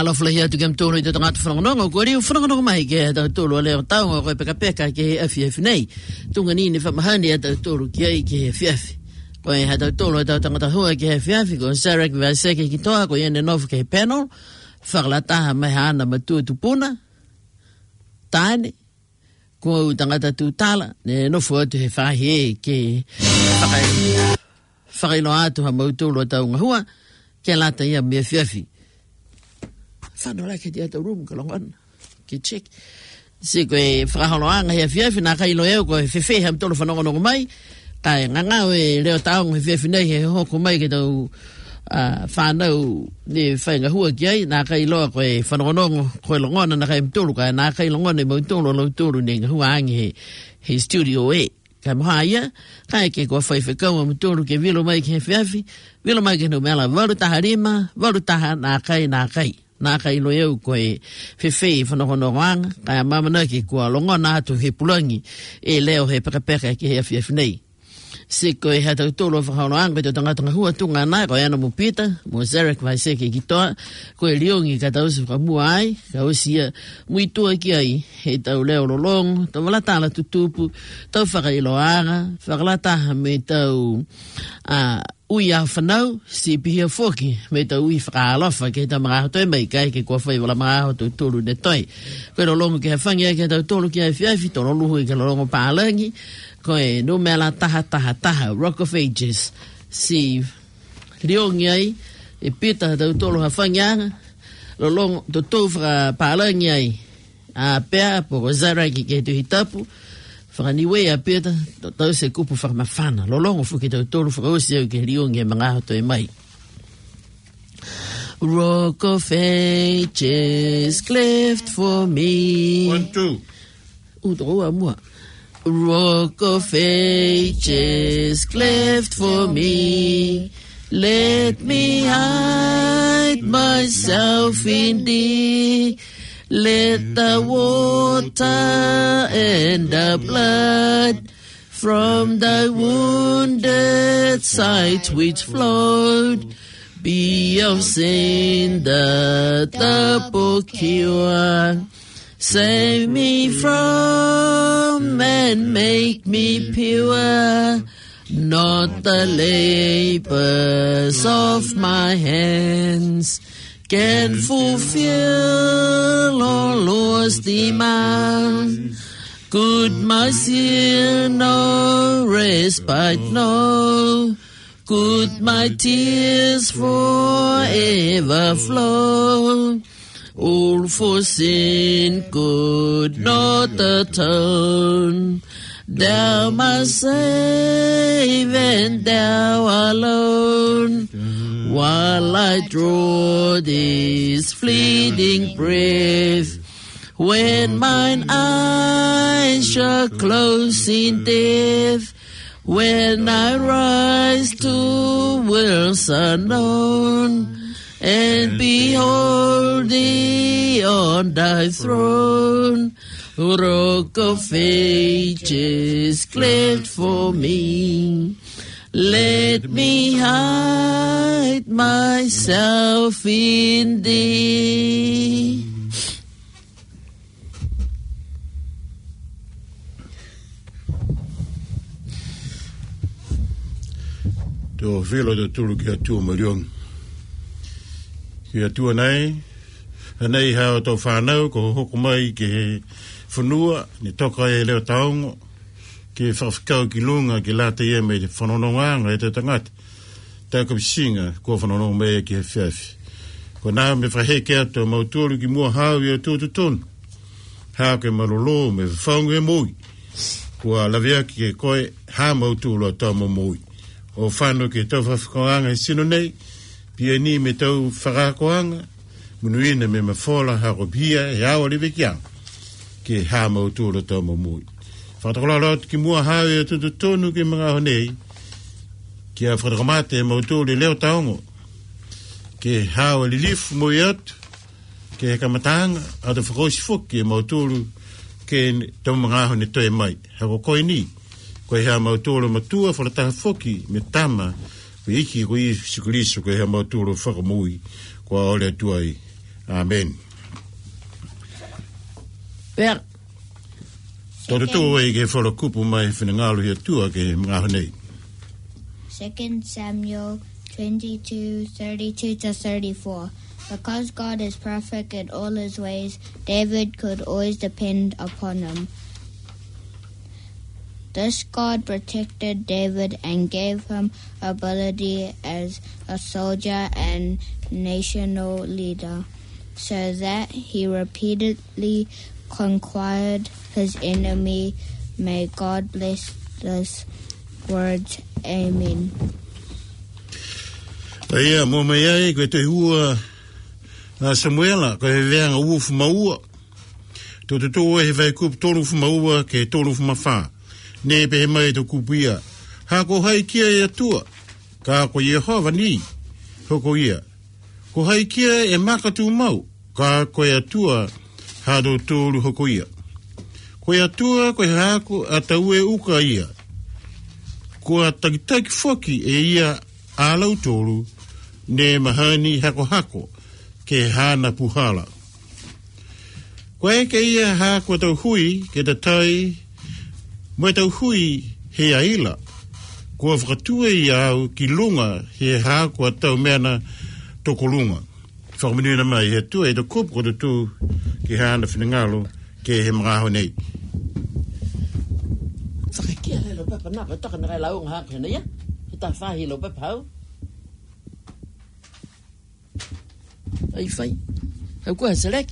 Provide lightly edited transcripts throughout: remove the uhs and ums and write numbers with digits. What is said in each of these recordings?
Mahalo flahia tu kem tolo i te tangata whanonga ko ri whanonga mai ke ta tolo le tau ko peka peka ke FF nei tunga ni whamahani ta tolo ki ai ke FF ko e ta tolo ta tangata hua ke FF ko Sarah ki vase ke toa ko ene nof ke panel whakalata mai hana matu tupuna tane ko tangata tu tala ne no fo te fahi ke whakailo atu ha mautolo ta unga hua ke lata ia me FF Fano la ke dia ta room ka longan ke check se ko e fraholoanga he fiafi na ka ilo e ko fefe ham tolo fano no mai ka nganga we leo taung he fiafi nei he ho ko mai ke tau fano ni fainga hua ki na ka ilo ko e fano no ko longona na ka tolo ka na ka longona mo tolo lo tolo ni hua angi he studio e ka mahaya ka ke ko fa fe ka mo tolo ke vilo mai ke fiafi vilo mai ke no mela valu taharima valu taha na kai na kai lo eu ko e fefe whanohono wanga kai mamana ki kua longa na atu he pulangi e leo he pekapeka ki he FF nei se ko e hata tolo whanohono wanga te tangata hua tunga na ko yana mo pita mo Zarek vai se ki toa ko e liongi ka tausi ka mua ai ka osia mui tua ki ai he tau leo lolong tau walatala tutupu tau whakailoanga whakalata me tau uia whanau, si pihia whoki, me ta ui whakaalofa, ke ta mga toi mai kai, ke kua whai wala mga hoto tolu ne toi. Koe no longo ke hawhangia, ke tau tolu ki ai whiawhi, tono luhu i ke longo pālangi, koe no mela taha, Rock of Ages, si riongi ai, e pita tau tolu hawhangia, lo longo to tau whaka pālangi ai, a pēa, poko zaraki ke tu hitapu, whakaniwe a pēta, tau se kupu whakamawhana. Lolongo fuki tau tolu whakaosi au ke riongi e mga hoto e mai. Rock of Ages cleft for me. 1, 2. Utoa mua. Rock of Ages cleft for me. Let me hide myself in thee. Let the water and the blood from thy wounded side which flowed be of sin the double cure. Save me from and make me pure, not the labors of my hands can fulfill all Lord's demand. Good my sin no respite no, could my tears forever flow. All for sin could not atone. Thou must save and thou alone. While I draw this fleeting breath, when mine eyes shall close in death, when I rise to worlds unknown, and behold thee on thy throne, Rock of Ages cleft for me. Let me hide myself in thee. To velo de tulu ki atua mariong. Ki atua nei, anei hao tau whanau ko hoko mai ki whanua, ni toka e leo taongo, ki whawhikau ki lunga ki lata ia mei te whanononganga e te tangata. Tau ka pisinga kua whanonong mei ki he whiawhi. Ko nā me whaheke ato mautoro ki mua hao i atua tutonu. Hao ke marolo me whaungu e mui. Kua lawea ki ke koe ha mautoro atau mo mui. O whanu ke tau whawhikoanga i sino nei, pia ni me tau whakakoanga, munuina me mawhola hako pia e awa lewe kiang, ke ha mautoro atau mo mui. Whatakolala ki mua hao i atua tutonu ki mga honei, ki a whatakamate e mautoro i leo taongo, ke hao li lifu mo i atu, ke he kamatanga, ata whakosi fuki e mautoro ke tau mga hone toi mai, hako koe ni, koe hea mautoro matua whalataha fuki me tama, we iki koe i sikuriso koe hea mautoro whakamui, koa ole atuai Amen. Pea. Tō tō e ke wharakupu mai whenangalo hia tua ke mga nei. 2 Samuel 22:32-34. Because God is perfect in all his ways, David could always depend upon him. This God protected David and gave him ability as a soldier and national leader, so that he repeatedly conquered his enemy. May God bless these words. Amen. Ia, mo mai ai, koe te hua Samuela, koe he veanga ua fumaua. Tō te tō he vai kupu tōru fumaua ke tōru fumawha. Ne pe he mai to kupia. Ha ko hai kia e atua. Ka ko Yehova ni. Hoko ia. Ko hai kia e makatu mau. Ka ko e atua ha do tōru hoko ia. Ko e atua ko he hako atau e uka ia. Ko a takitaki foki e ia alau tōru ne mahani hako hako ke hana puhala. Ko e ke ia hako tau hui ke ta tai mo tau hui he aila. Ko whakatua i au ki lunga he hako tau mena toko lunga. Whakaminuna mai he tua e ta kupu ko tu ki hana whinangalo ke he maraho nei. Whakakia hei lo papa nā, taka ngai launga haka hena ia. He tā whahi lo papa hau. Ai whai. Hau kua selek.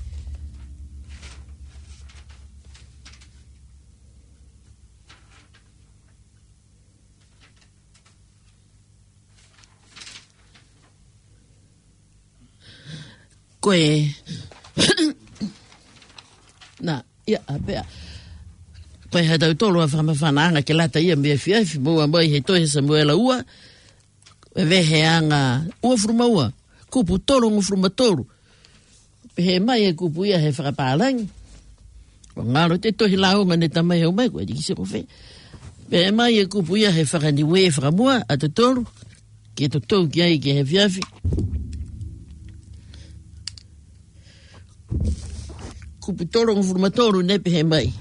Koe. Nā, ia, apea. Koe he tau tolu a whamawhanaanga ke lata ia mea fiafi, mua mai he tohe Samuela ua, e vehe anga ua frumaua, kupu tolu ngu frumatoru. He mai e kupu ia he whakapālangi. O ngaro te tohi launga ne tamai hau mai, koe dikise ko whee. He mai e kupu ia he whakaniwe whakamua a te tolu, ke to tau ki ai ke he fiafi. Kupu tolu ngu frumatoru nepe he mai.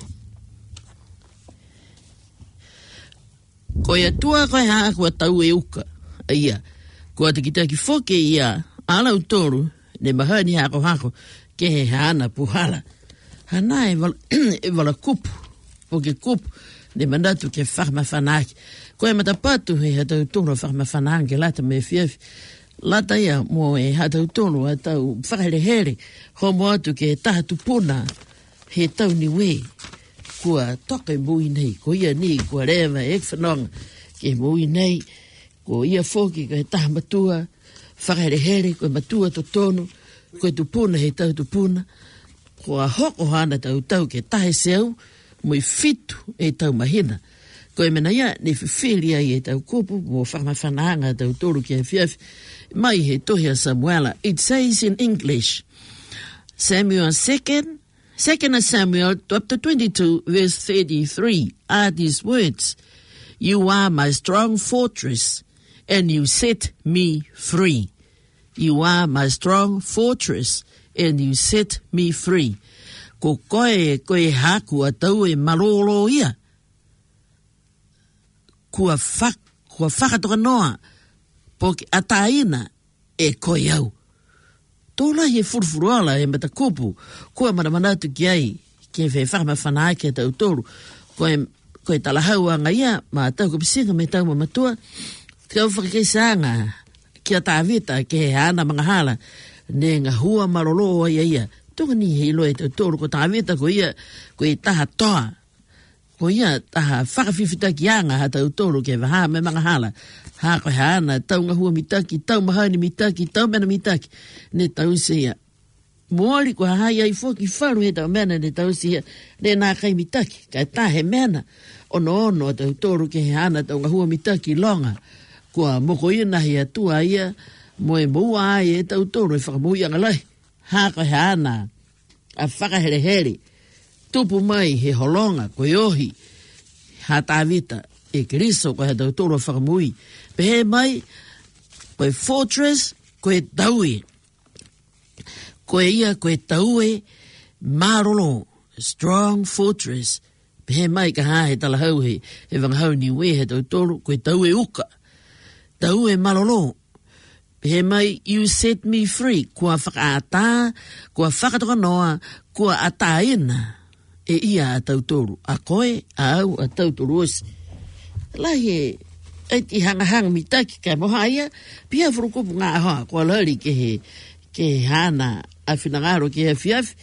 Ko ia tua koe haa kua tau e uka. Ia, kua te kitaki whoke ia alau toru ne mahani hako ke he hana puhala. Hana e wala kupu, poke kupu ne manatu ke whakamawhanaki. Ko e matapatu he hatau toru whakamawhanaki ke lata me fiafi. Lata ia mo e hatau toru hatau whakahere ho mo atu ke taha tupuna he tau niwe. Kua toke mui nei, ko ia ni, kua rewa e whanonga ke mui nei, ko ia whoki ko he taha matua, whakahere, ko matua to tonu, ko e tupuna he tau tupuna, ko a hoko hana tau ke tahe seu, mui fitu e tau mahina. Ko e mena ia, ne whiwhiria i e tau kupu, mo whakamawhanaanga tau toru ki he fiafi, mai he tohia Samuela. It says in English, Samuel 2 Samuel chapter 22 verse 33 are these words. You are my strong fortress and you set me free. You are my strong fortress and you set me free. Ko koe haku a tau e malolo ia. Kua whakatoka noa poki ataina e koe au. Tōla he furufuruala e mata kupu, kua manamanatu ki ai, ke whee whakamawhanaa ke tau tōru, koe talahau anga ia, ma tau kupisinga me tau mamatua, kau whakakeisanga, kia tāwita ke he ana mga hala, ne ngā hua marolo ia, tonga ni he ilo e tau tōru, ko tāwita ko ia, ko i taha toa, ko ia taha whakawhiwhita ki anga ha tau tōru ke waha me mga hala, ha koe hana, tau ngahua mitaki, tau mahani mitaki, tau mena mitaki, ne tau seia. Moari ko hai ai foki wharu he tau mena ne tau seia, ne nā kai mitaki, kai tā he mena, ono tau tōru ke he hana, tau ngahua mitaki longa, kua moko ina he atua ia, moe moua ai e tau tōru e whakamui angalai, ha koe hana, a whakahere, tupu mai he holonga, koe ohi, ha tāwita, e kiriso koe he tau tōru a whakamui, pehe mai, koe fortress, koe taui. Koe ia koe taue marolo, strong fortress. He mai ka hae tala hau he wangahau ni we he tau tolu, koe taue uka. Taue malolo. He mai, you set me free. Kua whakaata, kua whakatoka noa, kua ataina. E ia a tau tolu. A koe, a au, a tau tolu osi. Lai he, eti hanga mitaki ka moha ia, pia furukupu ngā hoa, kua lari ke hana a whinangaro ke he fiafi.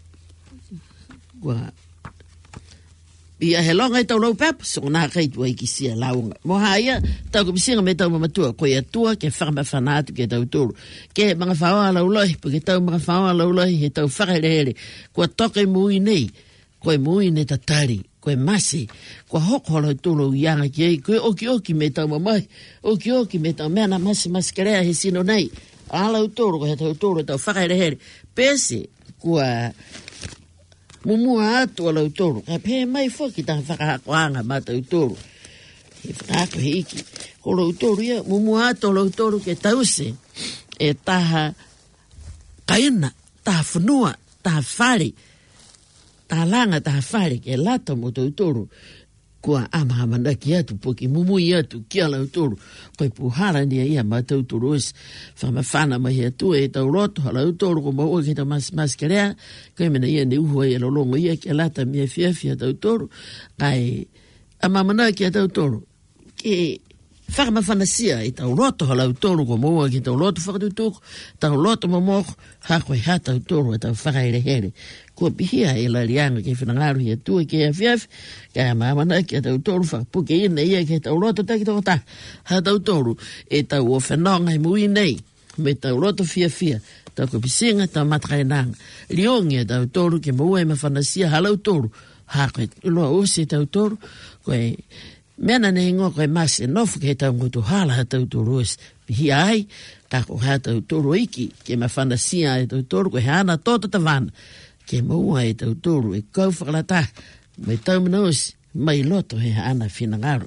Kua, ia he longa i tau lau papa, so nā kaitua i ki sia launga. Moha ia, tau ka pisinga me tau mamatua, koe atua, ke whakama whanatu ke tau tolu. Ke mga whaoa lauloi, po ke tau mga whaoa lauloi, he tau whakarehere, kua toke mui nei, koe mui ne tatari, koe masi, kua hoko lau tolu ianga ki ei, koe oki me tau mamai, oki me tau mena masi karea he sino nei, a lau tolu, koe he tau tolu, tau whakarehere, pese, kua mumua atu a lau tolu. Ka pē mai whoki taha whakahakoanga ma tau tolu. He whakahako he iki. Ko lau tolu ia, mumua atu a lau tolu ke tause. E taha kaina, taha whanua, taha whare, taha langa, taha whare, ke lata mo tau tolu. Kua amahama ki atu, poki mumui atu, kia lau tolu. Koe puhara nia ia ma tau tolu osi. Whamawhana mahi atu e tau roto, hala lau tolu, ko maua ki ta maskarea, koe mena ia ne uhua ia lolongo ia, kia lata mia fiafia tau tolu. Kai amahama ki a tau tolu. Ke whakamawhanasia e tau roto, hala lau tolu, ko maua ki tau roto whakatutuku, tau roto mamoko, hako e ha tau tolu, e tau whakaerehere. Kua pihia e la lianga ke whanangaru hi atua ke a fiaf, ka maamana ki a tau tolu whakapuke ina ia ke tau roto taki toko ta, ha tau tolu, e tau o whanonga i mui nei, me tau roto fia, tau ko pisinga, tau matkai nanga. Liongi a tau tolu ke maua e mawhanasia halau tolu, ha koe uloa osi tau tolu, koe mena ne ingo koe masi nofu ke tau ngutu hala ha tau tolu osi, pihia ai, ka ko ha tau tolu iki, ke mawhanasia e tau tolu, koe hana toto tavana, ke maua e tau tolu e kau whakalata mai tau manaosi mai loto he ana whinangaro.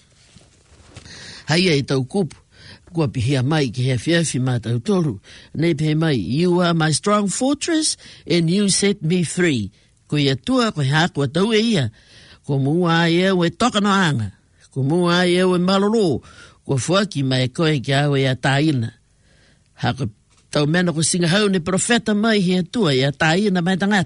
Haia e tau kupu, kua pihia mai ki hea fiafi ma tau tolu, nei pe mai, you are my strong fortress and you set me free. Ko ia tua, ko hea kua tau e ia, ko mua e au e toka no anga, ko mua e au e malolo, ko fuaki mai koe ki au e a taina. Hako tau mena ko singa hau ne profeta mai he atua, ia taina mai tangat.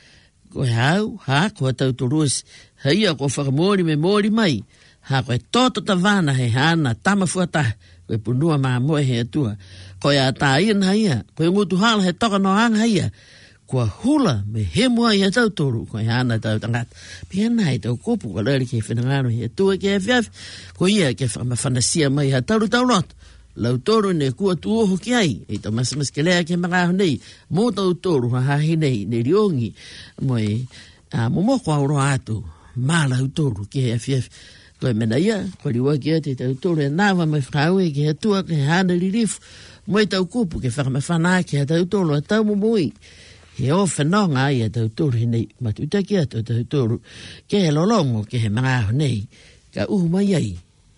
Ko hau, ha, ko tau turusi, haia ko whakamori me mori mai, ha ko e toto tavana he hana, tama fuata, ko e punua maa moe he atua. Ko ia taina haia, ko e ngutu hala he toka no hanga haia, ko hula me he mua i a tau turu, ko e hana tau tangat. Pia nai tau kupu, ko lari ke whenangano he atua ke e fiaf, ko ia ke whamawhanasia mai ha tauru tau loto. Lau toro ne kua tuoho ki ai, e tau masamas ke lea ke mga nei, mō tau toro hahi nei, ne riongi, moe, momoko auro atu, mā lau toro ke hea fiaf, koe mena ia, koe riwa ki ate tau toro e nāwa mai whakaue ke hea tua ke hana ririfu, moe tau kupu ke whakamawhana ke hea tau toro a tau momoi, he o whanonga ai a tau toro he nei, matuta ki atu tau toro, ke he lolongo ke he mga nei, ka mai ai,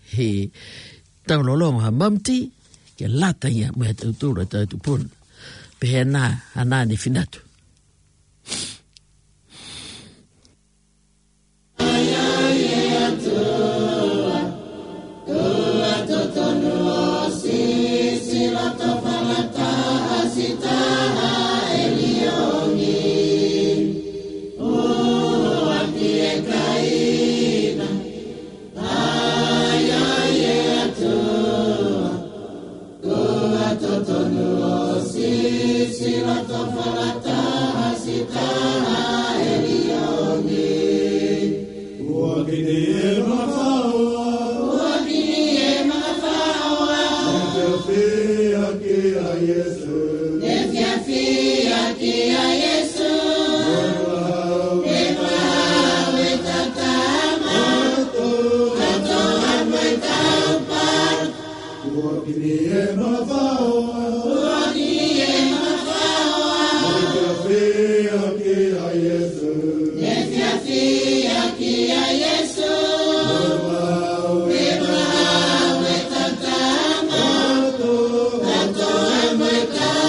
he tau lolongo ha mamti, ke lata ia mea tau tūra tau tupuna. Pehe nā, anā ni whinatu. Amen.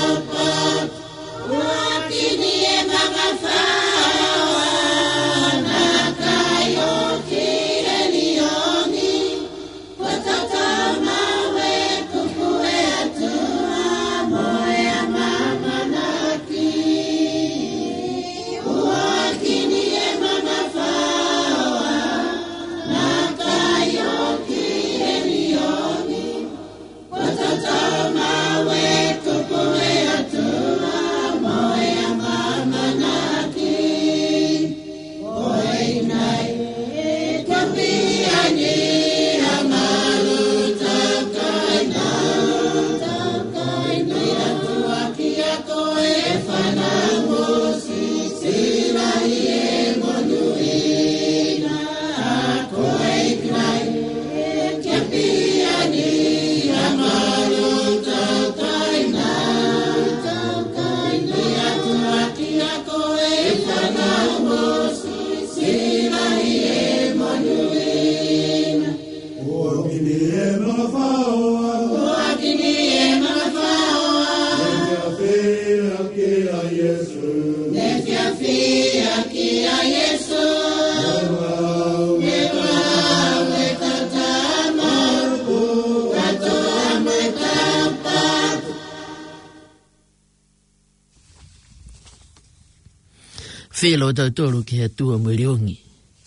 Felo tautoro ke atua mwiriongi.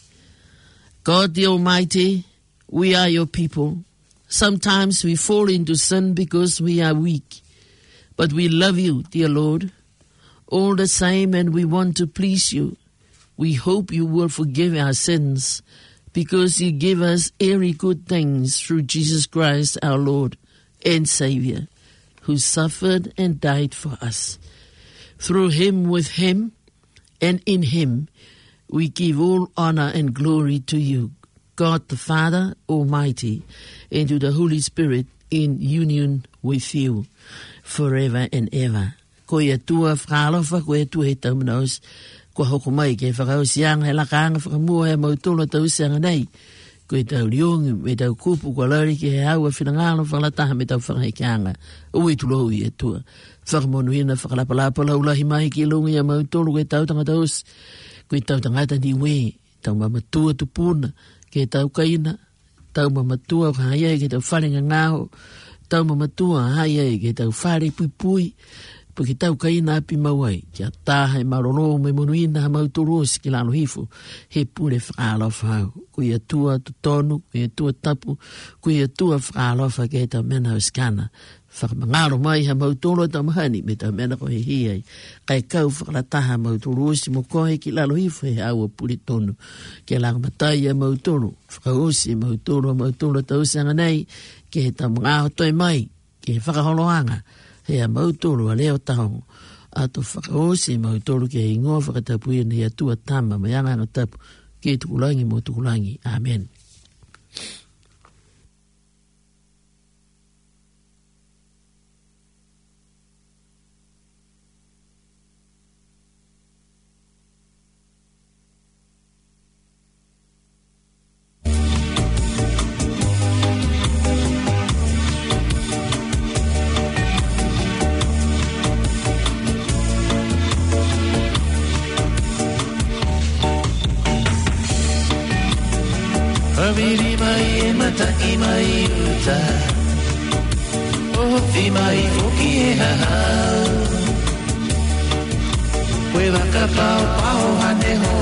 God the Almighty, we are your people. Sometimes we fall into sin because we are weak. But we love you, dear Lord, all the same, and we want to please you. We hope you will forgive our sins because you give us every good things through Jesus Christ, our Lord and Savior, who suffered and died for us. Through him, with him, and in him, we give all honor and glory to you, God the Father Almighty, and to the Holy Spirit in union with you forever and ever. Ko ia tua whakalofa, ko ia tua he taumanos, ko hoko mai ke whakausianga he lakanga whakamua he mautolo tausianga nei, ko i tau riongi, me tau kupu, ko lari ki he haua whinangalo whakalataha me tau whakahekianga, ui tulo ui e tua. Whakamonuina whakalapalapa laulahi mai ki lungi a mautolo ke tau tangata os, ko i tau tangata ni we, tau mamatua tupuna, ke tau kaina, tau mamatua haya ke tau wharenga ngāo, tau mamatua haya ke tau whare pui pui, po ki tau kaina api mawai, kia tāha e maroro me monuina ha mautoros ki lalo hifu, he pure whakalofa hau, ko ia tua tutonu, ko ia tua tapu, ko ia tua whakalofa ke tau mena uskana, whakamangaro mai ha mautoro tau mahani me tau mena ko he hiai, kai kau whakalataha mautoros mo kohe ki lalo hifu he aua puri tonu, ke lang matai a mautoro, whakausi mautoro tau sanga nei, ke he tau mga toi mai, ke he whakaholoanga, he a mautoro a leo taongo, ato whakaosi mautoro ke he ingoa whakatapuia ni atua tama mai anga tapu, ke tukulangi mo tukulangi. Amen. Miri mai e mataki mai uta, o hofi mai foki e hahau. Koe waka pao pao hane ho,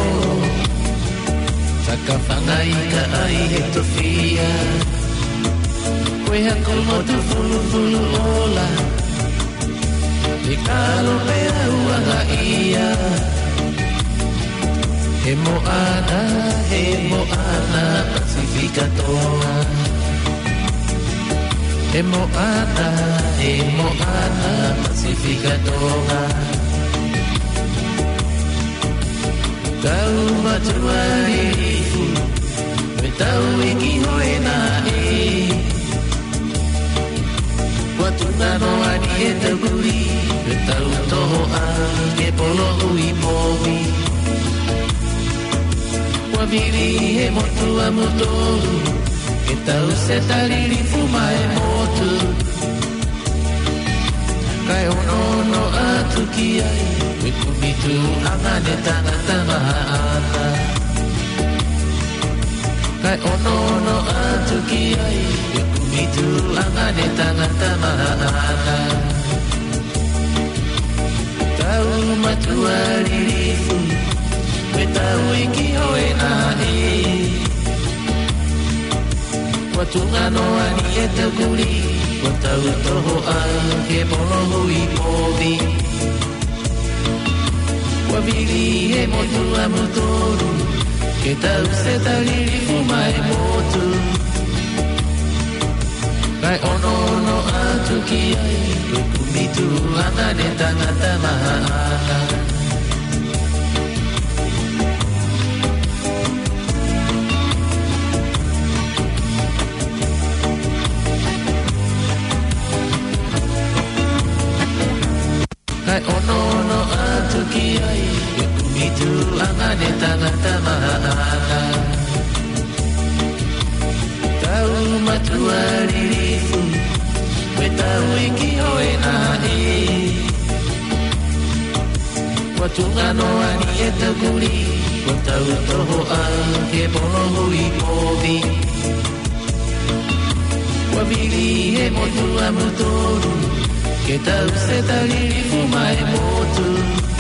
taka whangai ka ai he tofia. Koe hako motu fulu fulu ola, te kalo pea uanga ia. He moana, Pasifika toa. He moana, Pasifika toa. Tau matuari rifu, me tau iki hoe na e. Watuna no ani e tau kuri, me tau toho a, ke polo ui movi. Wabiri he motu a motoru, ke tau se tariri fuma e motu. Kai ono no atu ki ai, we kumitu angane tangata maana. Kai ono no atu ki ai, we kumitu angane tangata maana. Tau matuari rifu, we tau iki hoe na e. Watunga no ani e te kuri, wa tau toho ai ke polo hui povi. Wa viri e motu a motoru, ke tau se tariri fuma e motu. Kai ono no atu ki ai, we kumitu angane tangata maana. Kai ono no atu ki ai, we kumitu angane tangata maana. Tau matuari rifu, we tau iki hoe na e. Wa tunga no ani e tau kuri ko tau toho a ke pono hui povi wa vili he motu a motoru ke tau se tariri fuma e motu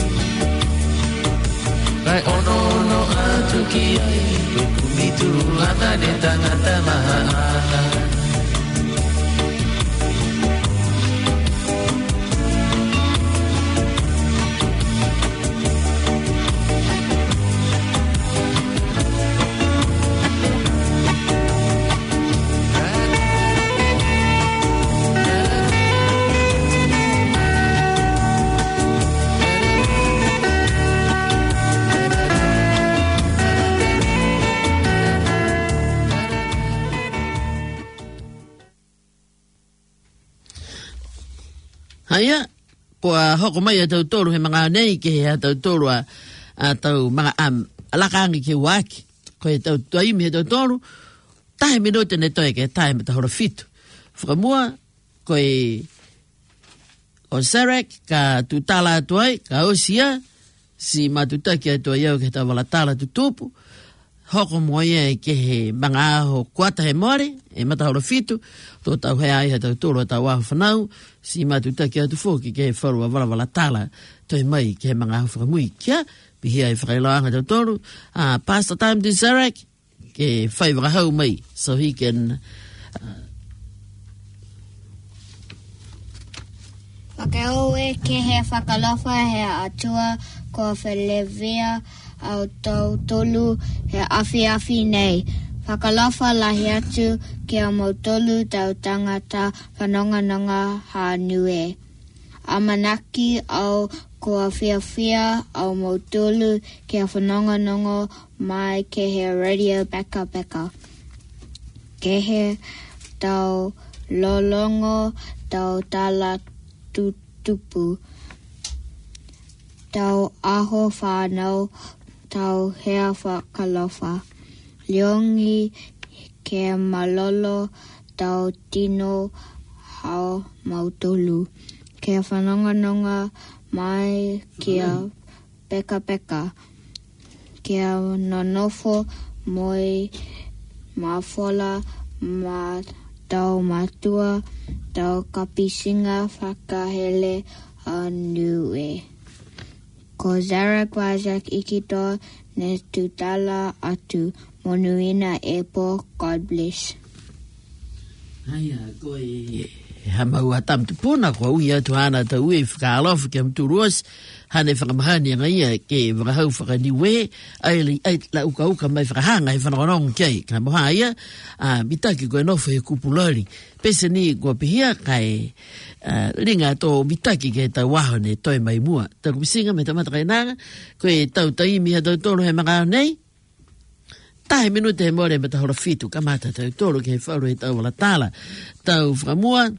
kai ono no atu ki ai ke kumitu ana ne tangata maha Haya, po hoko mai atau tolu he mga nei ke he atau tolu atau mga alakangi ke waki. Ko he tau tuaimi he tau tolu, tahe minute ne toi ke tahe me tahora fitu. Whakamua, ko e o Sarek ka tutala atuai, ka osia, si matutaki atuai au ke tau walatala tutupu, hoko moia ke he mga aho kuata he more, e matahora fitu, tō tau hea ai he tau tolu tau waho whanau, si matutaki atu fōki ke he wharua wala tala, toi mai ke he mga aho whakamui kia, pihia e whakailoanga tau tolu, pass the time to Zarek, ke whai wakahau mai, so he can... Whakaoe ke he whakalofa he atua ko whelewea au tau tolu he awhi nei. Whakalofa lahi atu ki a mautolu tau tangata whanongananga ha nue. Amanaki au ko a whiawhia au mautolu ki a whanongananga mai ke he radio beka. Ke he tau lolongo tau tala tupu. Tau aho whanau tau hea whakalofa. Leongi ke malolo tau tino hao mautolu. Ke whanonganonga mai kia peka. Kia nonofo moi mafola ma tau matua tau kapisinga whakahele anue. Ko Zarek Wajak ikito ne tutala atu monuina epo, God bless. Haya, ko e hamau atam tupuna ko ui atu hana ta ui whakaalofu ke mturuos hane whakamahani ngaia ke wakahau whakaniwe ai la uka mai whakahanga he whanongonong kei ka moha ia mitaki koe nofo he kupulari pese ni kua pihia kai ringa tō mitaki ke tau waho ne toi mai mua ta kumisinga me tamata kai nanga koe tau taimi ha tau tōru he mga nei tahe minute he more me tahora fitu kamata tau tōru ke he whauru he tau wala tala tau whakamua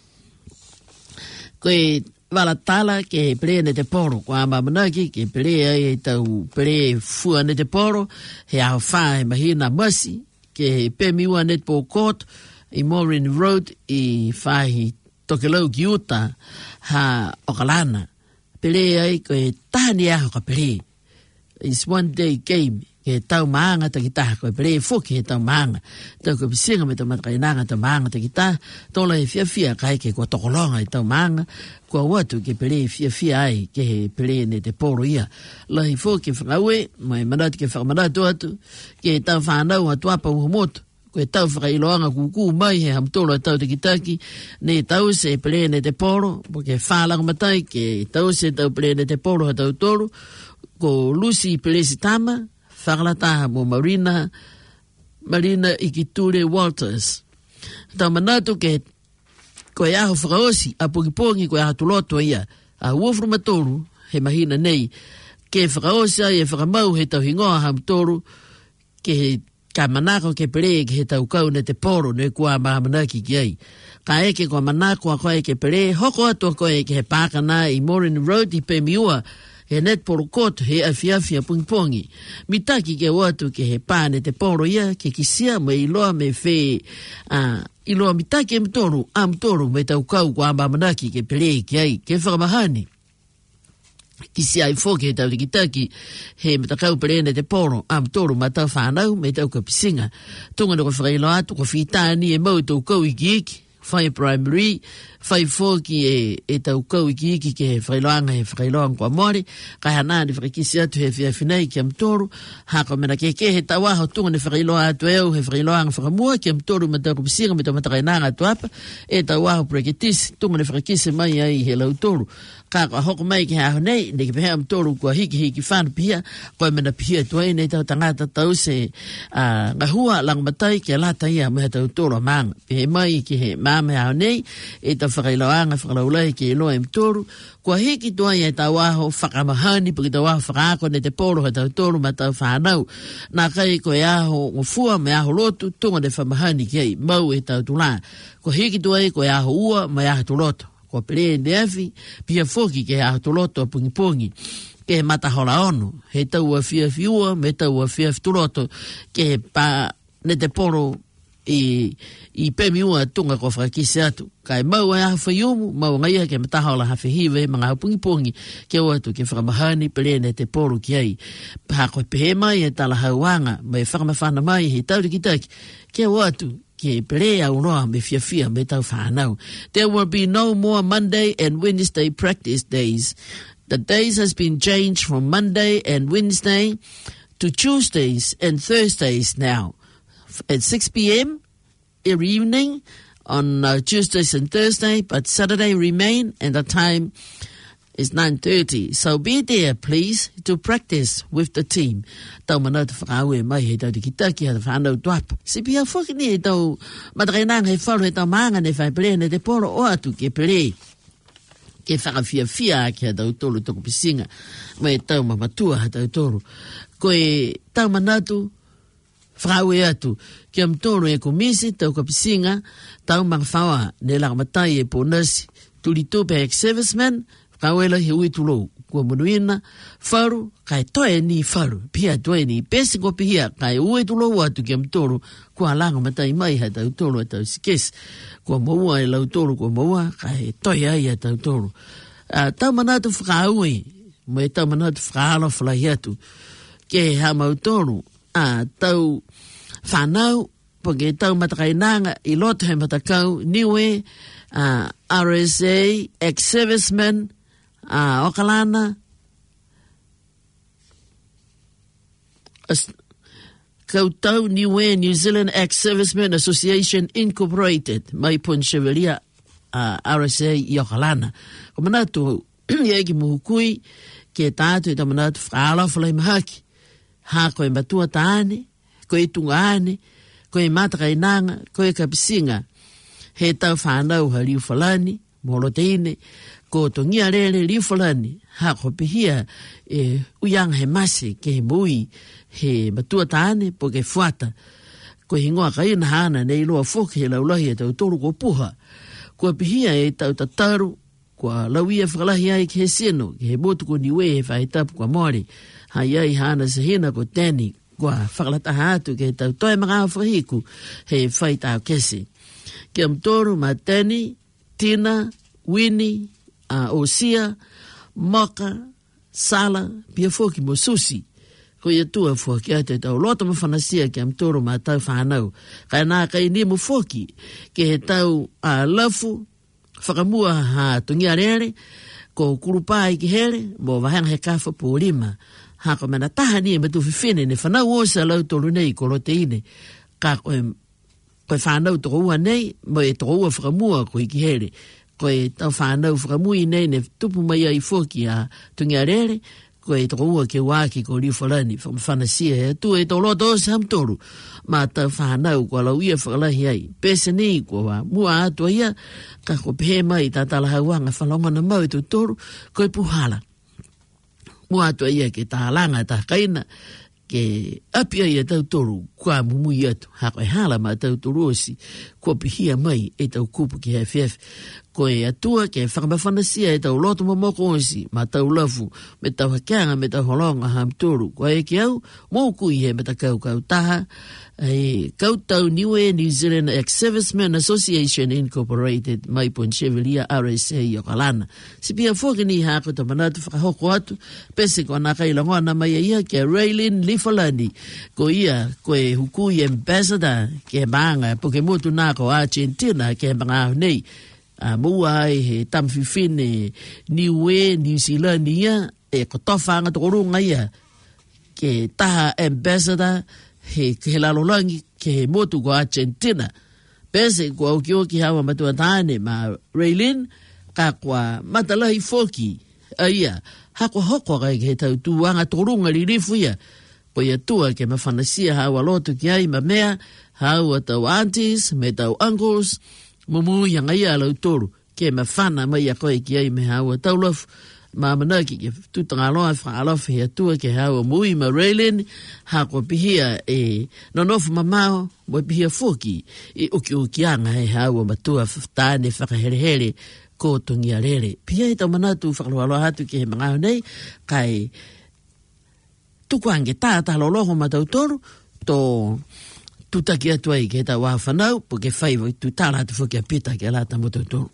koe wala tala ke pere ne te poro kwa mamanaki ke pere ai tau pere fua ne te poro he aho whae mahina masi ke pe miwa net po court i Morin Road i whahi tokelau ki uta ha okalana pere ai koe tahani aho ka pere is one day game ke tau maanga ta kita ko pere foki he tau maanga tau ko bisinga me tau matakainanga tau maanga ta kita tola e fia kai ke ko tokolonga i tau maanga ko watu ke pere fia ai ke he pere ne te poro ia la i foki whakaue mai manati ke whakamanatu atu ke tau whanau atu apa uhomoto ko e tau whakailoanga kuku mai he hamtolo tau te kitaki ne tau se pere ne te poro po ke whalanga matai ke tau se tau pere ne te poro ha tau toro ko Lucy Pelesi Tama whakalataha mo Marina Ikiture Walters. Tau manatu ke koe aho whakaosi, a pongi koe aho tuloto ia, a uofru matoru, he mahina nei, ke whakaosi ai e whakamau he tau hingoa ha matoru, ke he ka manako ke pere ke he tau kau ne te poro ne kua mahamanaki ki ai. Ka eke kua manako a koe ke pere, hoko atua koe ke he pākana i Morin Road i Pemiua, he net poro koto he awhiawhia pungipongi. Mitaki ke watu ke he pāne te poro ia, ke kisia me iloa me whē, iloa mitaki e mtoru me tau kau kwa mamanaki ke pere ki ai, ke whakamahani. kisi ai foke he tau rikitaki he matakau perene te poro am toro matau whanau me tau ka pisinga tunga no ka whakailo atu ka whitani e mau tau kau iki whai primary whai foki e tau kau iki ke he whailoanga he whailoanga kua mori kai hanani whakakisi atu he whiawhinei ki am toro hako mena keke he tau aho tunga ne whailoa atu eo he whailoanga whakamua ki am toro matau ka pisinga me tau matakainanga atu apa e tau aho preketisi tunga ne whakakisi mai ai he lau toro kako hoko mai ki haho nei, ne ki pehea mtoru kua hiki whanu pihia, koe mena pihia tuai nei tau tangata tau se ngahua lang matai ki alata ia meha tau toro maanga. Pehe mai ki he maame haho nei, e tau whakailoanga, whakalaulai ki eloa mtoru, kua hiki tuai e tau aho whakamahani, paki tau aho whakaako ne te poro he tau toro ma tau whanau. Nā kai koe aho ngofua me aho lotu, tunga ne whamahani ki hei, mau e tau tula. Kua hiki tuai koe aho ua, mai aho tuloto. Ko pere neafi, pia foki ke a tuloto pungi ke matahola ono, he tau a fia fiua, me tau a fia tuloto, ke pa ne te poro i pemi ua tunga ko whakakise atu. Kai mau a whaiumu, mau ngai ke matahola hawhihiwe, mga pungi ke o atu ke whakamahani, pere ne te poro ki ai. Pa koe pehe mai e tala hauanga, mai whakamawhana mai he tau rikitaki, ke o atu, there will be no more Monday and Wednesday practice days. The days has been changed from Monday and Wednesday to Tuesdays and Thursdays now. At 6 p.m. every evening on Tuesdays and Thursday, but Saturday remain and the time is 9:30. So be there, please, to practice with the team. Tau mana te whakaue mai he tau te kitaki ha te whanau tuapa. Si pia whoki ni he tau matakainanga he wharu he tau maanga ne whai pere ne te poro o atu ke pere. Ke whakawhia ki ha tau tolu toko pisinga. Mai tau mamatua ha tau tolu. Koe tau manatu whakaue atu. Ki am tolu e komisi tau ka pisinga. Tau mangwhawa ne lakamatai e po nasi. Tuli tupe ex-serviceman. Kawela he uitulo kua munuina faru kai toe ni faru pia toe ni pesi ko pia kai uitulo watu ke mtoro kua langa matai mai ha tau toro tau sikes kua moua e lau toro kua moua kai toe ai ha tau toro tau manatu whakaui mai tau manatu whakaalo whalai atu ke ha mau toro tau whanau pake tau matakainanga i loto he matakau niwe RSA ex-serviceman Okalana Kautau Niue New Zealand Ex-Servicemen Association Incorporated mai Ponchevelia RSA i Okalana. Ko manatu ieki muhukui ke tātu i tamanatu whaala whalai mahaki. Ha koe matua tāne, koe tungaane, koe matakainanga, koe kapisinga. He tau whanau ha liu whalani, molo teine, ko tongia rere liwhalani, ha ko pihia uyang he masi ke he mui he matua tāne po ke fuata. Ko hingoa kaina hana nei loa whoki he laulahi e tau toru ko puha. Ko pihia e tau tataru, ko lauia whakalahi ai ke he sino, ke he motu ko niwe he whaitapu kwa mori. Hai ai hana se hina ko teni, ko whakalataha atu ke he tau toi mga whahiku he whaitau kesi. Ke amtoru ma teni, Tina, Winnie, Osia, Moka, Sala, pia foki mo susi. Ko ia tua foki ate tau loto ma whanasia ki am toro ma tau whanau. Kai nā kai ni mo foki ke he tau lafu, whakamua ha tungia rere, ko kurupai ki here, mo wahanga he kawha po lima. Ha ko mana taha ni e matu whiwhene ne whanau osa lau tolu nei ko roteine. Ka koe whanau toko ua nei, mo e toko ua whakamua ko i ki here. Koe tau whanau whakamui nei ne tupu mai ai foki a tungia rere, koe toko ua ke waki ko liu whalani, whanasia he tu e tau loto o sam toru, ma tau whanau ko lau ia whakalahi ai. Pese nei ko wa mua atua ia, ka ko pehe mai ta talahauanga whalongana mau i tu toru, koe puhala. Mua atua ia ke ta langa ta kaina, ke apia ia tau toru, kua mumui atu, ha koe hala ma tau toru osi, kua pihia mai e tau kupu ki hea fief. Ko e atua ke whakamawhanasia e tau loto mamoko onsi, ma tau lafu, me tau hakeanga, me tau holonga hamturu. Ko e ki au, mōku i he me ta kau taha, e kautau niwe New Zealand Ex-Servicemen Association Incorporated, mai Ponchevelia RSA i Okalana. Si pia fōki ni hako ta manatu whakahoko atu, pese ko anaka ilangoana mai ia ke Raylin Lifalani, ko ia ko e hukui ambassador ke maanga, po ke motu nako Argentina ke mga nei, mua ai he tamwhiwhine niwe New Zealand ia, e ko tofanga tokorunga ia, ke taha ambassador, he lalolangi ke motu ko Argentina. Pese ko au ki hawa matua tāne ma Raylin, ka kua matalahi foki, aia, hako hoko kai ke tau tuanga torunga ririfu ia, ko ia tua ke mawhanasia hawa lotu ki ai ma mea, hawa tau aunties, me tau uncles, mumu yang ia lau toru, ke mawhana mai a koe ki ai me hawa tau lofu, ma manaki ke tutanga loa whaalofa hea tua ke hawa mui ma Raylin, hako pihia e nonofu mamao, mo pihia foki, e ukianga he hawa matua tāne whakahere ko tungia rere. Pihia e tau manatu whakaloaloa hatu ke he mangao nei, kai tukuange tāta loloho matau toru, to tutaki atua i ke tau whawhanau, po ke whaivo i tu tāra hatu whoki a pita ke lata matau toru.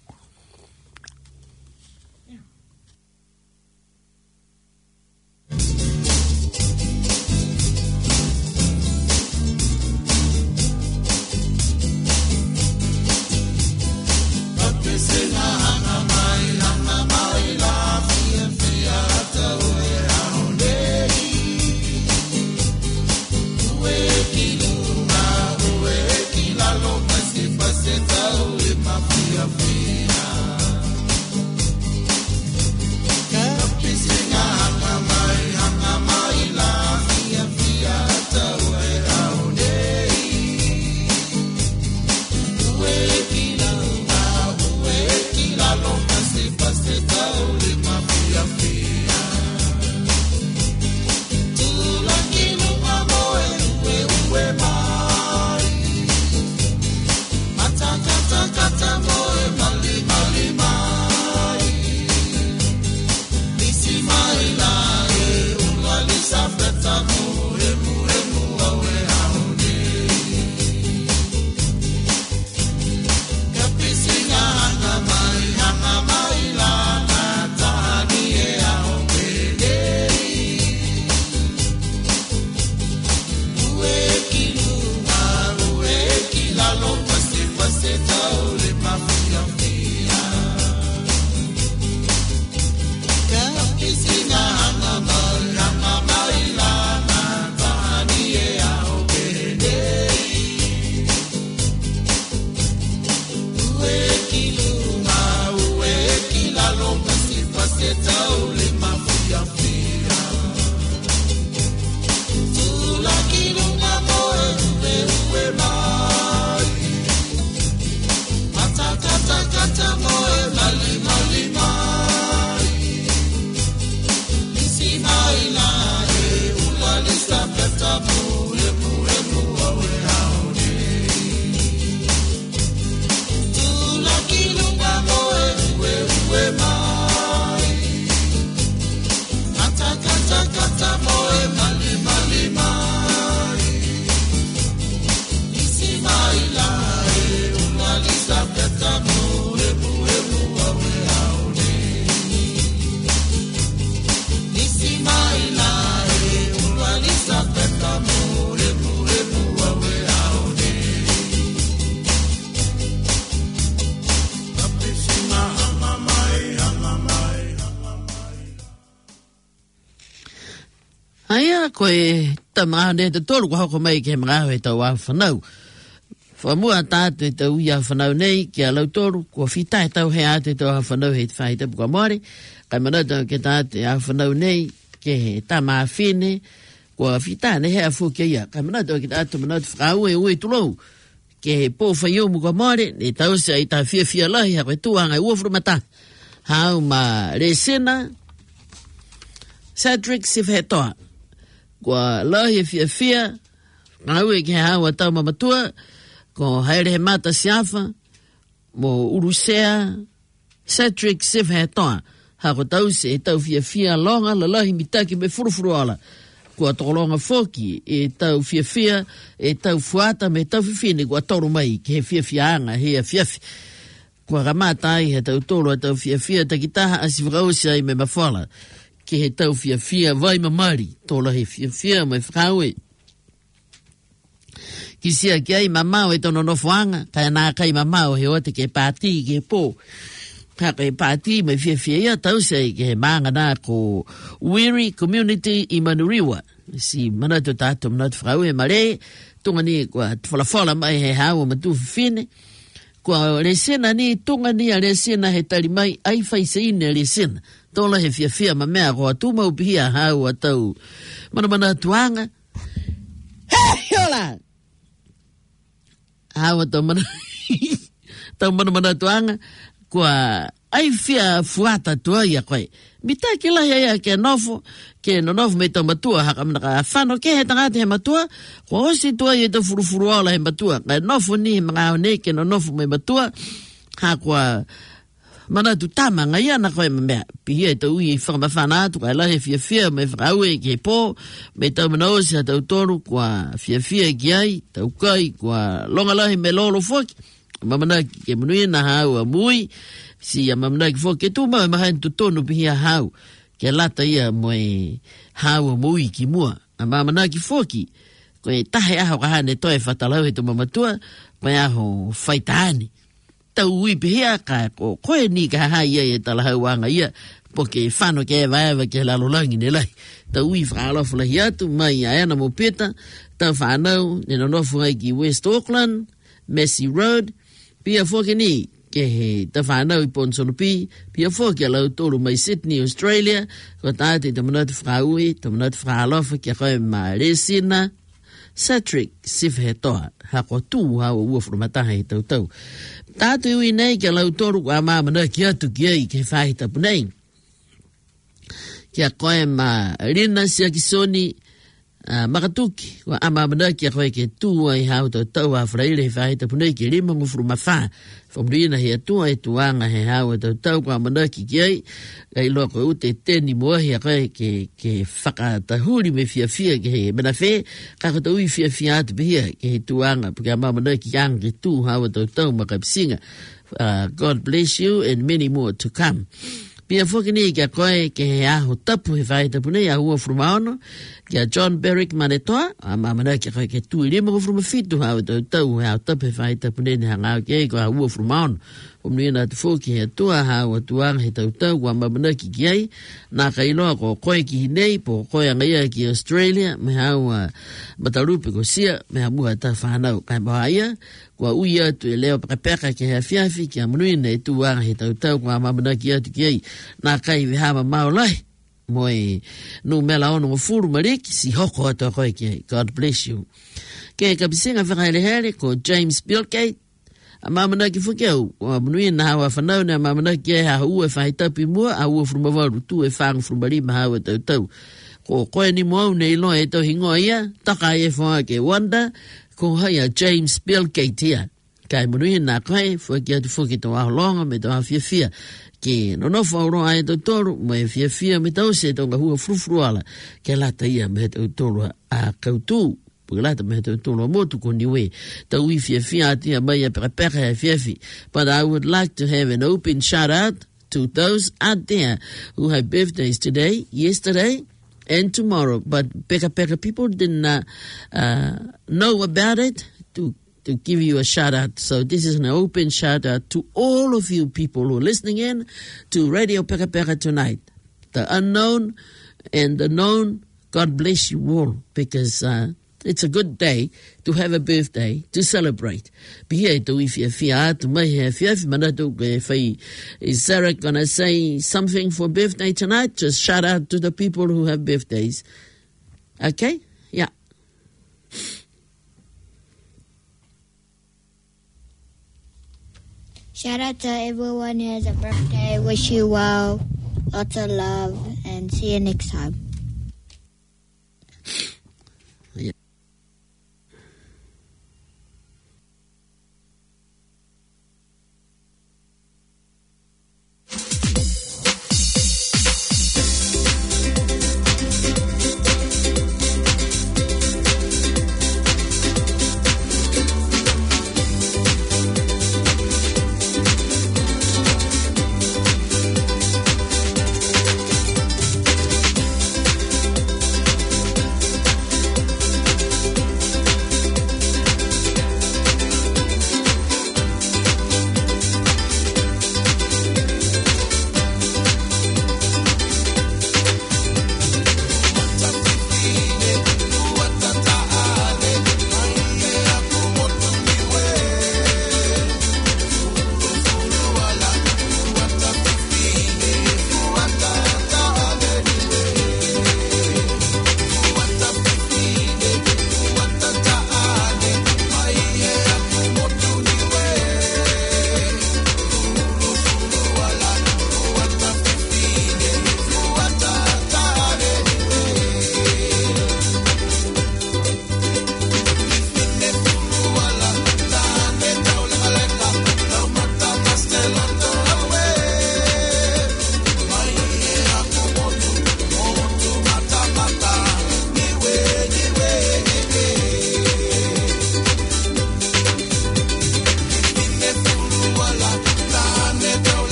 Koe tamane te tolu kwa hoko mai ke mga he tau a whanau. Whamua tāte tau ia whanau nei ki a lau tolu, kua whita he tau he a te tau a whanau he te whai tapu kwa moare, kai manatau ke tāte a whanau nei ke he tama a whine, kua whita ne he a fukia ia, kai manatau ke tātu manatau whakaue ue tulou, ke he pō whaiomu kwa moare, ne tau se ai tā whia lahi, ha koe tuanga i uafuru mata, hau ma resena, Cedric Sifhetoa, kua lahi fia, ngaue ke hawa tau mamatua, ko haere he mata siafa, mo urusea, Cedric Sif he toa, hako tau se e tau fia longa, lalahi mitaki me furufuru ala, kua tokolonga foki, e tau fia, e tau fuata, me tau fifine, kua toru mai, ke he fia anga, he a fiafi. Kua ramata ai, he tau tolo, he tau fia, takitaha asifrausia i me mawhala, ke he tau fia, vai mamari, tola he fia, me whakaue. Ki sia ki ai mamau e tono nofuanga, kai nā kai mamau he ote ke pāti, ke pō. Haka e pāti me fia ia tau sei ke he maanga nā ko Wiri Community i Manuriwa. Si manatu tātou manatu whakau e mare, tunga ni kua whalawhala mai he hau matu whine. Kua resena ni, tunga ni a resena he tari mai, ai whaise ine resena. Tola he fia ma mea koa tuma upihia hau a tau mana tuanga. Hei, hola! Hau a tau mana tuanga. Kua ai fia fuata tua ia koe. Mita ke lahi ia ke nofo me tau matua haka manaka whano ke he tangata he matua, kua osi tua ia tau furufuru ala he matua. Kai nofo ni he mga hone ke no nofo me matua, ha kua manatu tama ngai ana koe mamea. Pihia e tau ui whakamawhana atu, kai lahi fia me whakaue ke pō, me tau manaosi ha tau toru, kua fia ki ai, tau kai, kua longa lahi me lolo foki. Mamanaki ke manuia na hau a mui, si a mamanaki fo ke tu mau mahain tu tonu pihia hau, ke lata ia moe hau a mui ki mua. A mamanaki foki, koe tahe aho kahane toe whatalau he tu mamatua, koe aho whaitaani. Tau ui pihia ka koe ni ka haha ia e talahau anga ia, po ke whano ke ewa ke lalolangi ne lai. Tau ui whaalofu lahi atu, mai a ena mo peta, tau whanau, ne nonofu ngai ki West Auckland, Messi Road, pia foke ni, ke he ta whanau i Ponsolopi, pia foke a lau tolu mai Sydney, Australia, ko tāte ta manatu whakaui, ta manatu whakalofa kia koe ma resina, Cedric Sif he toa, hako tū hawa ua whrumataha he tautau. Tātu ui nei kia lau tolu kwa mamana ki atu ki ai ke whahita punei. Kia koe ma rina sia ki soni, makatuki, wa amamana kia koe ke tua i hau tau a whraile he whahita punei ke rima ngufuru mawha. Whamrina he atua e tuanga he hau tau kwa manaki ki ai, kai loko ute teni mua he koe ke whakatahuri me fia ke he mena whe, kakata ui fia atu pihia ke he tuanga, puke amamana ki ang ke tu hau tau makapsinga. God bless you and many more to come. Pia whakini kia koe ke he aho tapu he whaita punei a hua frumaono, kia John Berwick manetoa, a mamana kia koe ke tui rima ko frumafitu hau tau he aho tapu he whaita punei ni hangau ke ko a hua frumaono. Omnuina atu fōki he atua hau atuang he tau kwa mamana ki ai, nā kailoa ko koe ki hinei, po koe angaia ki Australia, me hau matarupe ko sia, me ha mua ta whanau kai maha ia, kua ui atu e leo pakapeka ke hea fiafi, ki a manuina e tuanga he tau kwa mamana ki atu ki ai, nā kai we hama maolai, moe nu mela ono mo furu mariki, si hoko atu a koe ki ai. God bless you. Ke kapisinga whakaelehere ko James Bilgate, a mamana ki whakeu, a manuia na hawa whanau na mamana ki e ha ua whahitapi mua, a ua frumawaru tu e whangu frumarima hawa tau. Ko koe ni moau nei loa e tau hingoa ia, taka e whaa ke wanda, ko hai a James Bilgate ia. Kai manuia na koe, whaki atu whaki tau aholonga me tau awhiawhia. Ke nonofo auroa e tau toru, me whiawhia me tau se tau ngahua frufruala, ke lata ia me tau toru a kautu. Pulata me tau tolo motu ko niwe. Tau I fia atia mai a peka fiafi. But I would like to have an open shout out to those out there who have birthdays today, yesterday, and tomorrow. But peka people didn't know about it to give you a shout out. So this is an open shout out to all of you people who are listening in to Radio Peka tonight. The unknown and the known, God bless you all, because it's a good day to have a birthday, to celebrate. Pihia e tau I fia atu mai he fiafi manatu ke whai. Is Sarah gonna say something for birthday tonight? Just shout out to the people who have birthdays. Okay? Yeah. Shout out to everyone who has a birthday. Wish you well, lots of love, and see you next time.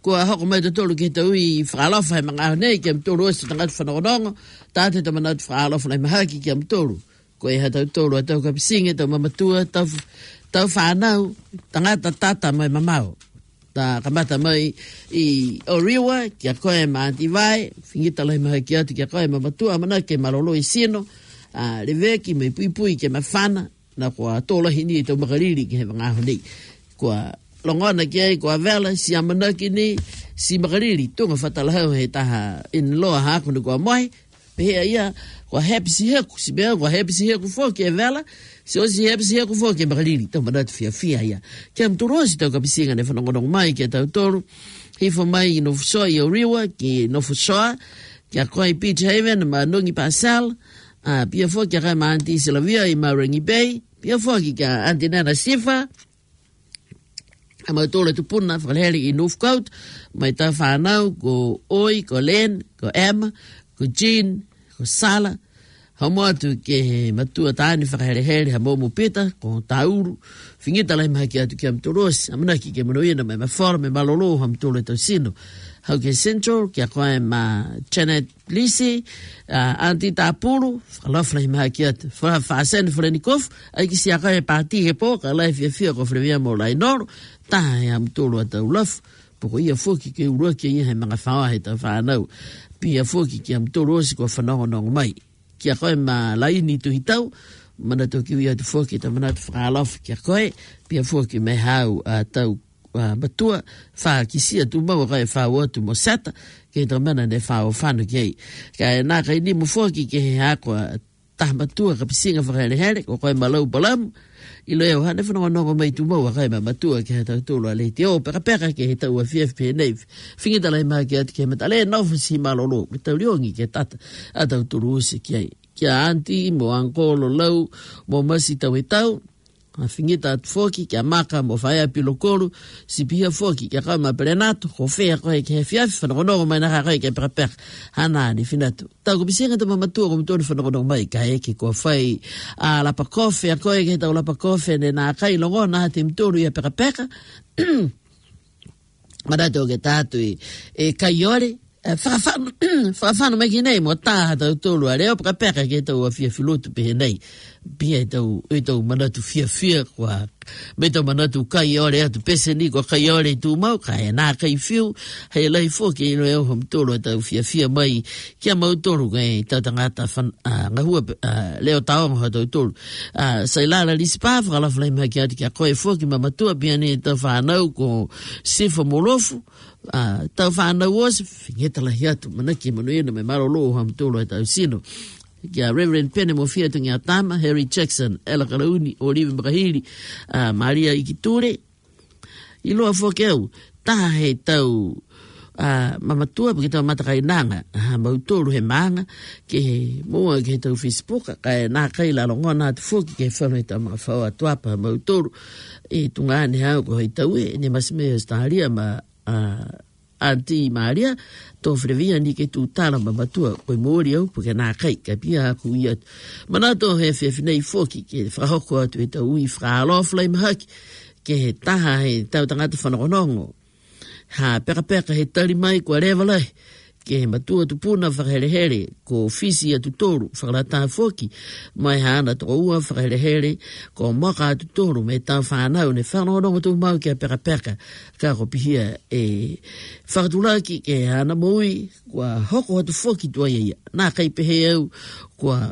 kua hoko mai tolu ke tau I whakalofa he mga nei ke mtolu osi tangatu whanongonongo, tāte ta manatu whakalofa lai mahaki ke mtolu. Ko e hatau tolu a tau kapisinge, tau mamatua, tau whanau, tangata tata mai mamau. Ta kamata mai I Oriwa, kia koe ma antivai, fingita lai mahaki atu kia koe mamatua, mana ke malolo I sino, reveki mai pui ke mawhana, na kua tola hini tau makariri ke he mga nei. Kua longona kia kua vela si amanaki ni si makariri tunga whatalahau he taha in loa haku ni kua moe pehea ia kua hepi si heku si bea kua hepi si heku fo kia vela si o si hepi si heku fo kia makariri tau manatu fia ia kia mturosi tau kapisinga ne whanongonong mai kia tau toru hifo mai I Nofusoa I Oriwa ki Nofusoa kia koe Beach Haven ma Nungi Pasal pia fo kia kai ma Auntie Silavia I Marangi Bay pia fo kia Auntie Nana Sifa Ama tole tu puna whakaleheri I Northcote, mai ta whanau ko Oi, ko Len, ko Emma, ko Jean, ko Sala. Hamoa tu ke matua tāni whakaleheri ha momo pita, ko Tauru. Whingita lai maha ki atu ki am torosi, amanaki ke manoina mai mawhora, mai malolo ham tole tau sino. Hau ke Central, kia koe ma Janet Lisi, Auntie Tāpuru, whakalawha lai maha ki atu. Whaasene wharenikof, ai ki sia koe pāti he pō, ka lai fia ko whirewia mo lai noro, taha e am tolo a tau lafu, poko ia foki ke urua ke ia he mga whaoa he tau whanau, pia foki ki am tolo osi kua whanongonong mai. Kia koe ma laini tu hitau, mana tau kiwi atu foki ta manatu whakalafu kia koe, pia foki me hau tau matua, wha kisia tu maua kai wha watu mo sata, ke ta mana ne wha o whanu kei. Kai nā kai ni mo foki ke he hako taha matua ka pisinga whakahere, ko koe malau balamu, I leo hane whanongonongo mai tu maua kai ma matua ke he tau tolo a leiti o peka ke he tau a FFP nei whingita lai maa ke ati ke mata le naufa si malolo me tau riongi ke tata a tau turu usi kia auntie mo angkolo lau mo masi tau e tau a whingita atu foki kia maka mo whaia pilokoro si pia foki kia kau ma perenato ko whea koe ke he fiafi whanongonongo mai naka koe ke peka hana ni finatu tau kupisenga tama matua ko mtoni whanongonongo mai ka eke kua whai a lapa kofe a koe ke tau lapa kofe ne nā kai longo nā te mtoru ia peka marato ke tātu e kai ore whakawhanu mai ki nei mo tāha tau tolu a reo peka ke tau a fia filotu pehe nei pia e tau manatu fia kua me tau manatu kai ore atu pese ni kua kai ore tu mau ka e nā kai fiu hei lai fōke ino eo hom tolu a tau fia mai kia mau tolu kai tau tangata ngahua leo taonga ha tau tolu sai lala lisipa whakalawhalai maha ki atu kia koe fōki mamatua pia ni tau whanau ko sifa molofu tau whanau osi ngeta lahi atu manaki manuina me marolo ham tolu a tau sino kia Reverend Pene Mofia tungi atama, Harry Jackson, Ella Kalauni, Olive Makahiri, Maria Ikiture. I loa whokeu, taha he tau mamatua pa ki tau matakai nanga, mautoro he maanga, ke he moa ke he tau Facebook, kai nā kai la longona atu whoki ke whanu he tau mga whaua tuapa mautoro, e tungane hau ko he tau e, ne masimea staharia ma Auntie Maria, tō whrewia ni ke tū tāla mamatua, koe mōri au, puke nā kai, ka pia aku i atu. Mana tō he whewhinei whoki, ke whahoko atu e tau ui whaaloaflai mahaki, ke he taha he tau tangata whanongonongo. Ha peka he tari mai kua rewalai, ke he matua tupuna whakaherehere, ko fisi atu toru, whakarata whoki, mai haana tō ua whakaherehere, ko maka atu toru, me tau whanau, ne whanongonongo tō mau kia peka, ka ko pihia e whakatulaki ke haana moui, kua hoko atu whoki tua ia, nā kai pehe au, kua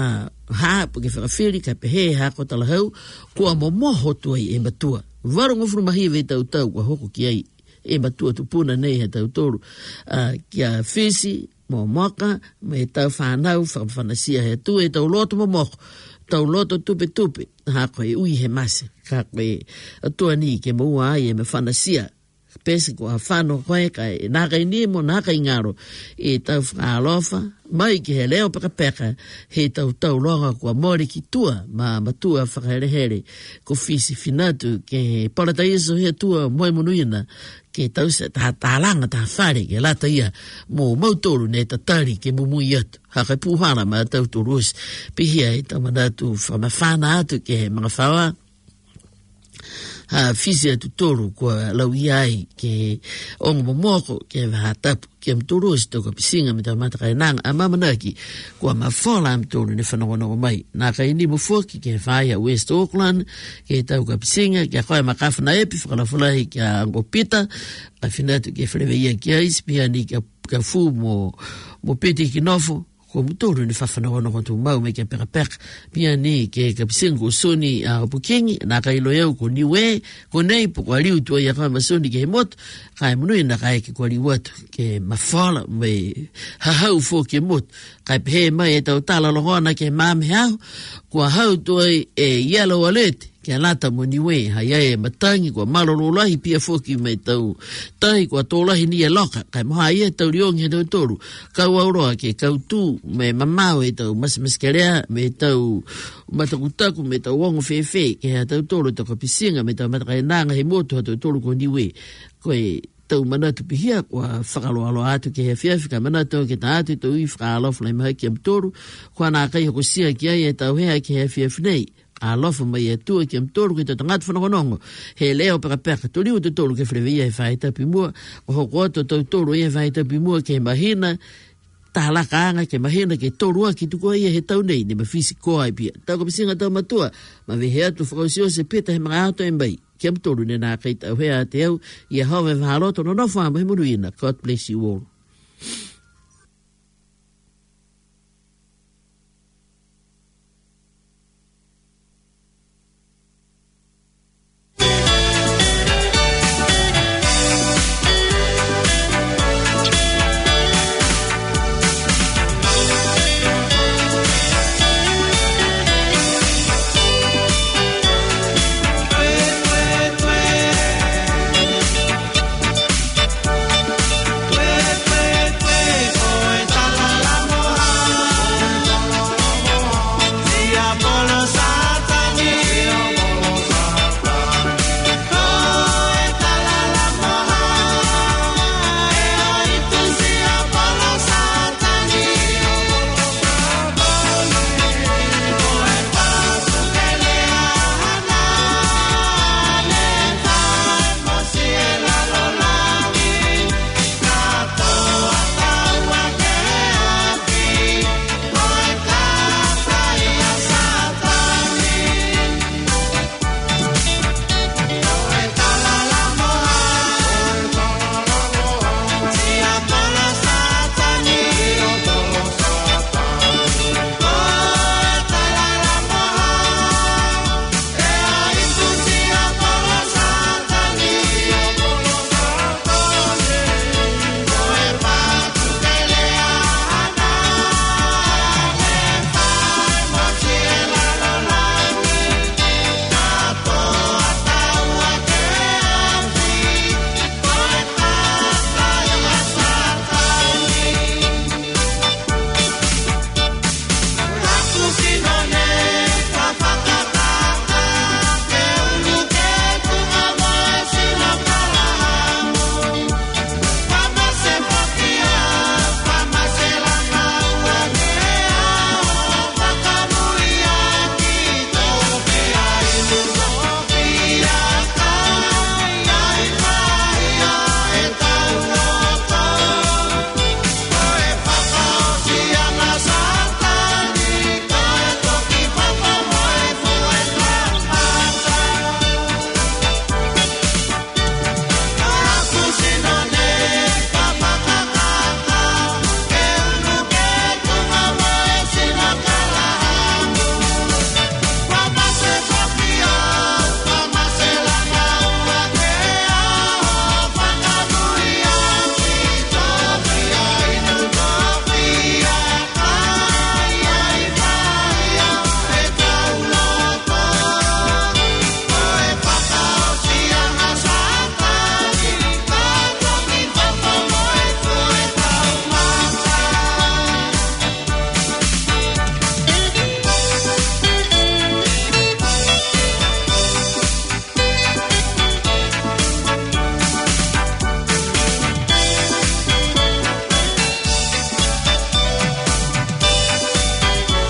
haapu ke whakawhiri, ka pehe hako talahau, kua momoho tua i e matua. Warongo frumahi ve tau kua hoko ki ai, e matua tupuna nei he tau toru. Kia fisi, mo moka, me tau whanau, whakawhanasia he tu, e tau loto mo moko, tau loto tupe, hako e ui he mase, kako e atua ni ke maua ai e me whanasia, pese ko a whano koe, ka e naka i nimo, naka i ngaro, e tau whaalofa, mai ki he leo peka, he tau longa kua mori ki tua, ma matua whakaherehere, ko fisi finatu, ke he parataiso he tua moe munuina, ke tau se tālanga tā whare ke lata ia mō mautoru ne tatari ke mumui atu. Haka puhana ma tau turusi. Pihia e tau manatu whamawhana atu ke he mga whawa. fisi atu tolu kua lau iai ke ongo momoko ke vahatapu ke mtoro si toko pisinga me tau mata kainanga a mamanaki kua mafola mtoro ne whanongono mai na kaini mufoki ke whaia West Auckland ke tau ka pisinga ke koe makafu na epi whakalafulahi ke angopita a finatu ke whareweia ki ais pia ni ka fu mo piti ki nofo ko mutoro ni whawhanawana kontu mau me ke peka pia ni ke kapisingo soni a pukingi na kailo yau ko niwe ko nei po kwa liu tua ya kama masoni ke moto kai munui na kai ke kwa liwatu ke mafala me hahau fo ke moto kai pehe mai e tau tala lohona ke mame hau kwa hau tua yellow alert ke alata mo niwe haia matangi kwa malololahi pia foki me tau tai kwa tolahi ni loka kai moha ia tau riongi he tau toru kau auroa ke kau tu me mamau e tau maskerea me tau matakutaku me tau wango fefe ke ha tau toru tau kapisinga me tau matakainanga he moto ha tau toru ko niwe koe tau manatu pihia kwa whakaloalo atu ke he whiawhika manatu ke ta atu tau i whakalofu lai maha ki amtoru kwa nā kai hoko sia ki ai e tau hea ke he whiawhinei a lofa mai e tua ki am toru ki te tangata whanongonongo. He leo peka to liu te toru ke whrewia e whaitapi mua, o hoko ato tau toru e whaitapi mua ke mahina, tahalaka anga ke mahina ke toru a ki tukoa ia he tau nei, ne mawhisi koa ai pia. Tau kapisinga tau matua, ma vehe atu whakausio se pita he mga ato e mai, ki am toru ne nā kai tau hea te au, ia hawe whahaloto no nofa ama he muruina. God bless you all.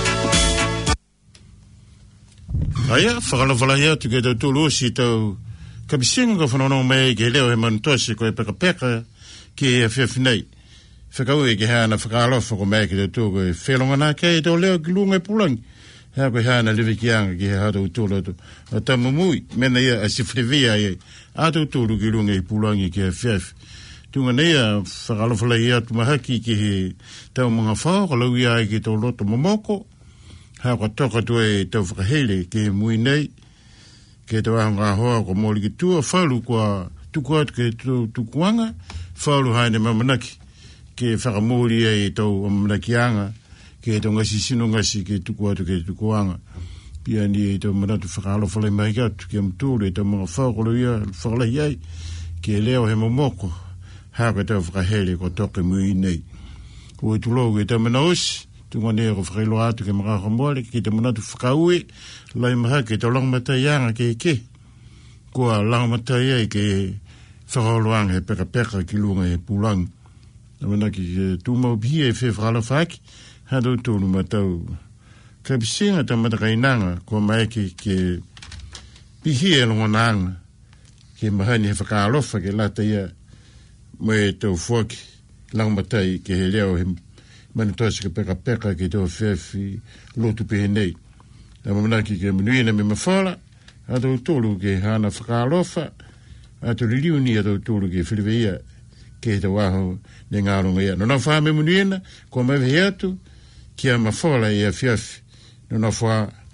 Aia, whakalawhalai atu ke tau tulu si tau ka bisinga ka whanono mei ke leo he manutosi ko e peka ki e whiawhinei. Whakau e ke hana whakalofa ko mei ke te tū ko e whelonga nā kei tō leo ki lunga e pulangi. Hea koe hana lewe ki anga ki he hata utūla tu. A tamumui, mena ia a sifrevia e ata utūlu ki lunga e pulangi ki he whiawhi. Tunga neia whakalofala i atu mahaki ki he tau mga whao, ka lau ia e ki tō loto momoko. Hea ka toka tu e tau whakahele ki he mui nei. Ke te wahanga hoa ko mōli ki tua, whalu kua tuku atu ke tukuanga, whalu haine mamanaki. Ke whakamōli e tau mamanaki anga, ke tau ngasi sino ngasi ke tuku atu ke tukuanga. Pia ni e tau manatu whakalofala i mai atu ke mtūre, tau mga whakolo ia, whakalai ai, ke leo he momoko. Haka tau whakahele ko toke mui nei. Ko e tulou e tau mana osi, tunga nea ko whakailo atu ke mga kamole, ke te manatu whakaue, lai maha ke tau langamatai anga ke. Kua langamatai ai ke whakaoloanga he peka ki lunga he pulangi. Namana ki tūmau pia e whi whakalawhaki, hado tōnu matau. Ka pisinga ta matakainanga, kua mai ke pihi e longa nanga, ke mahani he whakalofa ke lata ia, mai tau fuaki langmatai ke he leo he manitosi ke peka ke tau whiawhi lotu pehe nei. Na mamanaki ke manuina me mawhala, atau tolu ke hana whakalofa, atau riliuni atau tolu ke whiriweia ke tau aho ne ngāronga ia. Nona wha me manuina, kua mawe atu, kia mawhala ia whiawhi, nona wha